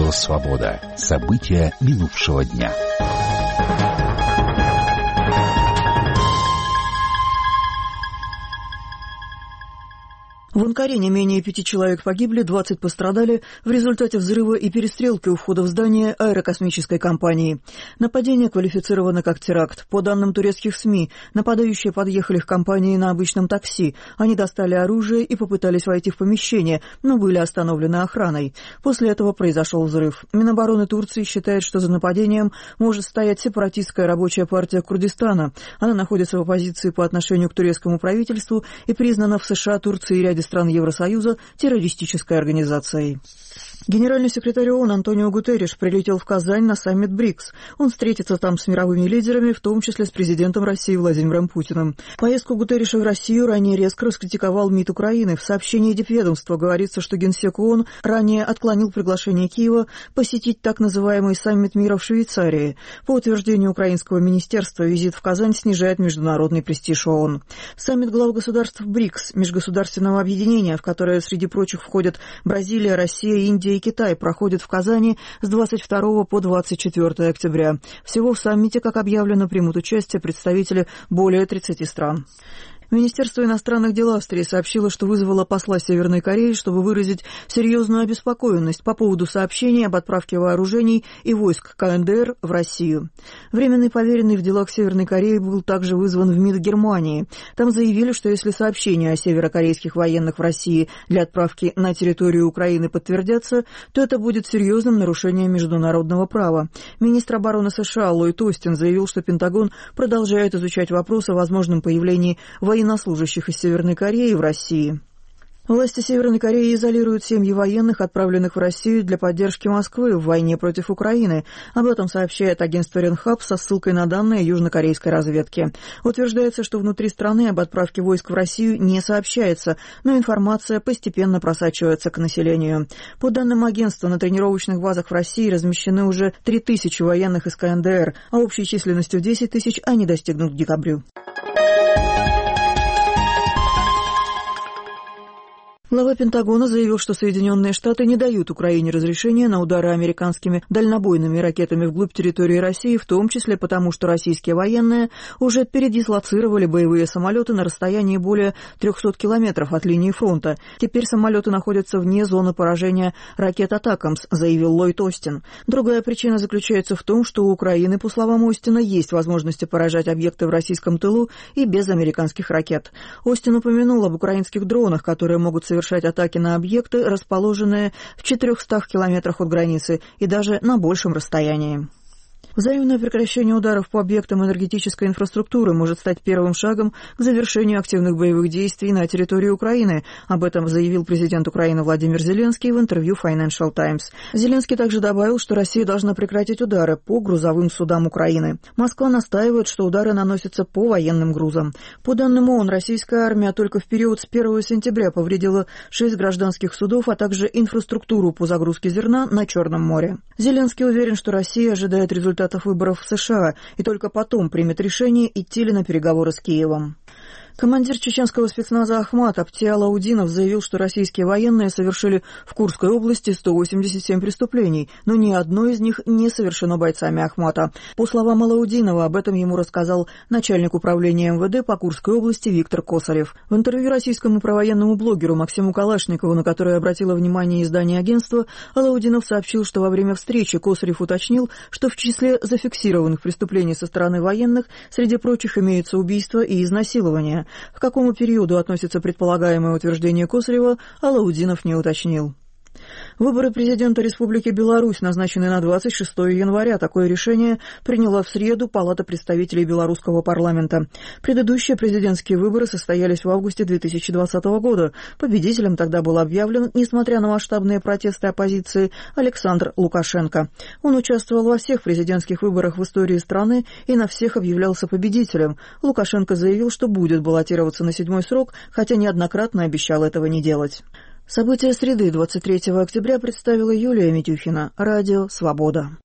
Радио «Свобода». События минувшего дня. В Анкаре не менее 5 человек погибли, 20 пострадали в результате взрыва и перестрелки у входа в здание аэрокосмической компании. Нападение квалифицировано как теракт. По данным турецких СМИ, нападающие подъехали к компании на обычном такси. Они достали оружие и попытались войти в помещение, но были остановлены охраной. После этого произошел взрыв. Минобороны Турции считает, что за нападением может стоять сепаратистская рабочая партия Курдистана. Она находится в оппозиции по отношению к турецкому правительству и признана в США, Турции и ряде стран Евросоюза террористической организацией. Генеральный секретарь ООН Антонио Гутерриш прилетел в Казань на саммит БРИКС. Он встретится там с мировыми лидерами, в том числе с президентом России Владимиром Путиным. Поездку Гутерриша в Россию ранее резко раскритиковал МИД Украины. В сообщении Дипведомства говорится, что генсек ООН ранее отклонил приглашение Киева посетить так называемый саммит мира в Швейцарии. По утверждению украинского министерства, визит в Казань снижает международный престиж ООН. Саммит глав государств БРИКС, межгосударственного объединения, в которое среди прочих входят Бразилия, Россия, Индия и Китай, проходит в Казани с 22 по 24 октября. Всего в саммите, как объявлено, примут участие представители более 30 стран. Министерство иностранных дел Австрии сообщило, что вызвало посла Северной Кореи, чтобы выразить серьезную обеспокоенность по поводу сообщений об отправке вооружений и войск КНДР в Россию. Временный поверенный в делах Северной Кореи был также вызван в МИД Германии. Там заявили, что если сообщения о северокорейских военных в России для отправки на территорию Украины подтвердятся, то это будет серьезным нарушением международного права. Министр обороны США Ллойд Остин заявил, что Пентагон продолжает изучать вопрос о возможном появлении военнослужащих из Северной Кореи в России. Власти Северной Кореи изолируют семьи военных, отправленных в Россию для поддержки Москвы в войне против Украины. Об этом сообщает агентство Ренхап со ссылкой на данные южнокорейской разведки. Утверждается, что внутри страны об отправке войск в Россию не сообщается, но информация постепенно просачивается к населению. По данным агентства, на тренировочных базах в России размещены уже 3000 военных из КНДР, а общей численностью 10 тысяч они достигнут к декабрю. Глава Пентагона заявил, что Соединенные Штаты не дают Украине разрешения на удары американскими дальнобойными ракетами вглубь территории России, в том числе потому, что российские военные уже передислоцировали боевые самолеты на расстоянии более 300 километров от линии фронта. Теперь самолеты находятся вне зоны поражения ракет «Атакамс», заявил Ллойд Остин. Другая причина заключается в том, что у Украины, по словам Остина, есть возможности поражать объекты в российском тылу и без американских ракет. Остин упомянул об украинских дронах, которые могут совершать атаки на объекты, расположенные в 400 километрах от границы и даже на большем расстоянии. Взаимное прекращение ударов по объектам энергетической инфраструктуры может стать первым шагом к завершению активных боевых действий на территории Украины. Об этом заявил президент Украины Владимир Зеленский в интервью Financial Times. Зеленский также добавил, что Россия должна прекратить удары по грузовым судам Украины. Москва настаивает, что удары наносятся по военным грузам. По данным ООН, российская армия только в период с 1 сентября повредила 6 гражданских судов, а также инфраструктуру по загрузке зерна на Черном море. Зеленский уверен, что Россия ожидает результатов выборов в США и только потом примет решение, идти ли на переговоры с Киевом. Командир чеченского спецназа Ахмат Апти Алаудинов заявил, что российские военные совершили в Курской области 187 преступлений, но ни одно из них не совершено бойцами Ахмата. По словам Алаудинова, об этом ему рассказал начальник управления МВД по Курской области Виктор Косарев. В интервью российскому провоенному блогеру Максиму Калашникову, на которое обратило внимание издание агентства, Алаудинов сообщил, что во время встречи Косарев уточнил, что в числе зафиксированных преступлений со стороны военных среди прочих имеются убийства и изнасилования. К какому периоду относится предполагаемое утверждение Косарева, Алаудинов не уточнил. Выборы президента Республики Беларусь назначены на 26 января. Такое решение приняла в среду Палата представителей белорусского парламента. Предыдущие президентские выборы состоялись в августе 2020 года. Победителем тогда был объявлен, несмотря на масштабные протесты оппозиции, Александр Лукашенко. Он участвовал во всех президентских выборах в истории страны и на всех объявлялся победителем. Лукашенко заявил, что будет баллотироваться на 7-й срок, хотя неоднократно обещал этого не делать. События среды 23 октября представила Юлия Митюхина. Радио «Свобода».